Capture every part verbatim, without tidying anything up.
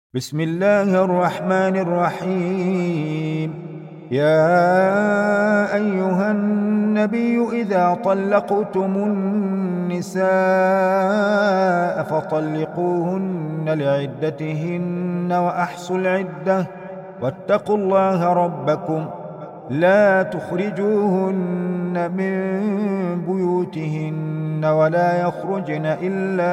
بسم الله الرحمن الرحيم. يا أيها النبي إذا طلقتم النساء فطلقوهن لعدتهن وأحصوا العدة واتقوا الله ربكم لا تخرجوهن من بيوتهن ولا يخرجن إلا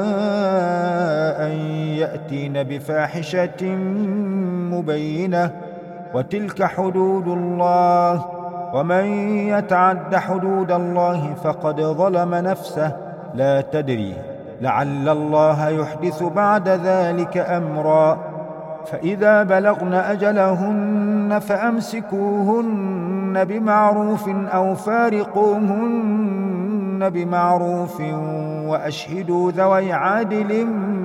أن يأتين بفاحشة مبينة وتلك حدود الله ومن يتعد حدود الله فقد ظلم نفسه لا تدري لعل الله يحدث بعد ذلك أمرا فإذا بلغن أجلهن فأمسكوهن بمعروف أو فارقوهن بمعروف وأشهدوا ذوي عدل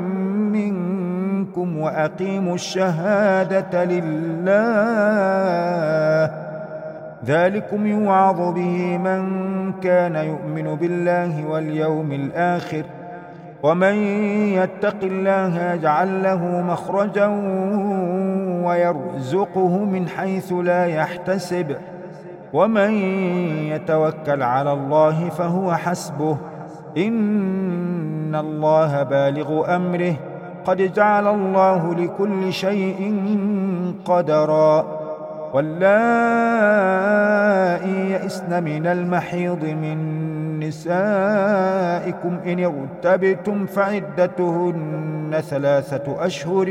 منكم وأقيموا الشهادة لله ذلكم يوعظ به من كان يؤمن بالله واليوم الآخر ومن يتق الله يجعل له مخرجا ويرزقه من حيث لا يحتسب ومن يتوكل على الله فهو حسبه إن الله بالغ أمره قد جعل الله لكل شيء قدرا واللائي يئسن من المحيض من نسائكم إن ارتبتم فعدتهن ثلاثة أشهر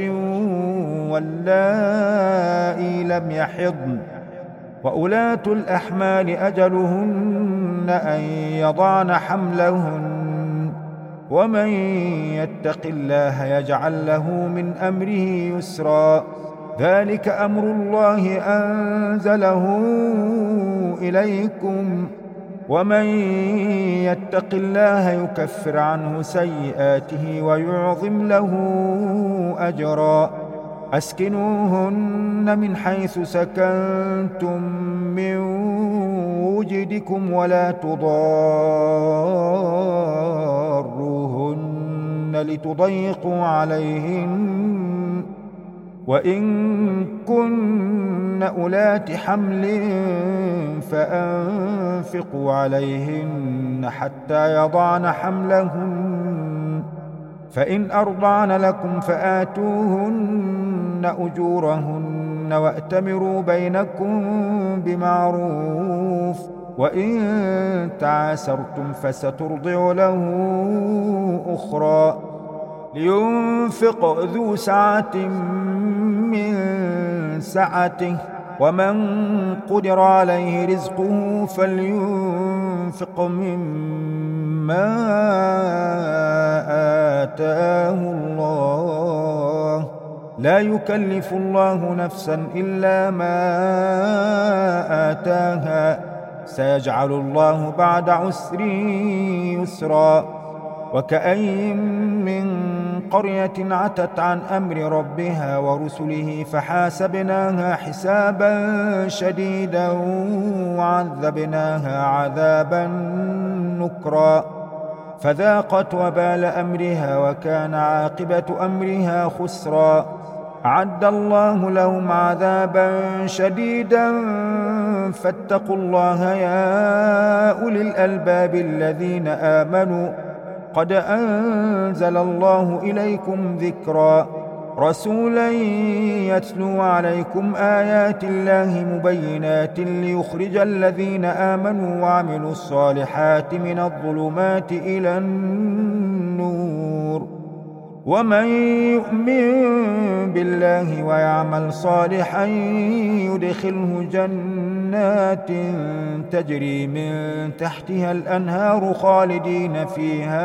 واللائي لم يحضن وأولاة الأحمال أجلهن أن يضعن حملهن ومن يتق الله يجعل له من أمره يسرا ذلك أمر الله أنزله إليكم ومن يتق الله يكفر عنه سيئاته ويعظم له أجرا أسكنوهن من حيث سكنتم من وجدكم ولا تضاروهن لتضيقوا عليهن وإن كن أولات حمل فأنفقوا عليهن حتى يضعن حملهن فإن أرضعن لكم فآتوهن أجورهن وأتمروا بينكم بمعروف وإن تعاسرتم فسترضع له أخرى لينفق ذو سعة من سعته ومن قدر عليه رزقه فلينفق مما آتاه الله لا يكلف الله نفسا إلا ما آتاها سيجعل الله بعد عسر يسرا وكأين من قرية عتت عن أمر ربها ورسله فحاسبناها حسابا شديدا وعذبناها عذابا نكرا فذاقت وبال أمرها وكان عاقبة أمرها خسرا أعد الله لهم عذابا شديدا فاتقوا الله يا أولي الألباب الذين آمنوا قد أنزل الله إليكم ذكرا رسولا يتلو عليكم آيات الله مبينات ليخرج الذين آمنوا وعملوا الصالحات من الظلمات إلى النور ومن يؤمن بالله ويعمل صالحا يدخله جنات تجري من تحتها الأنهار خالدين فيها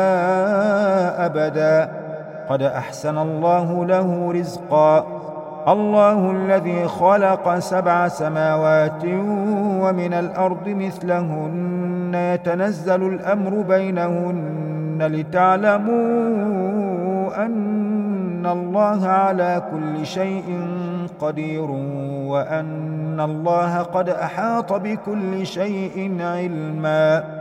أبدا قد أحسن الله له رزقا الله الذي خلق سبع سماوات ومن الأرض مثلهن يتنزل الأمر بينهن لتعلموا أن الله على كل شيء قدير وأن الله قد أحاط بكل شيء علما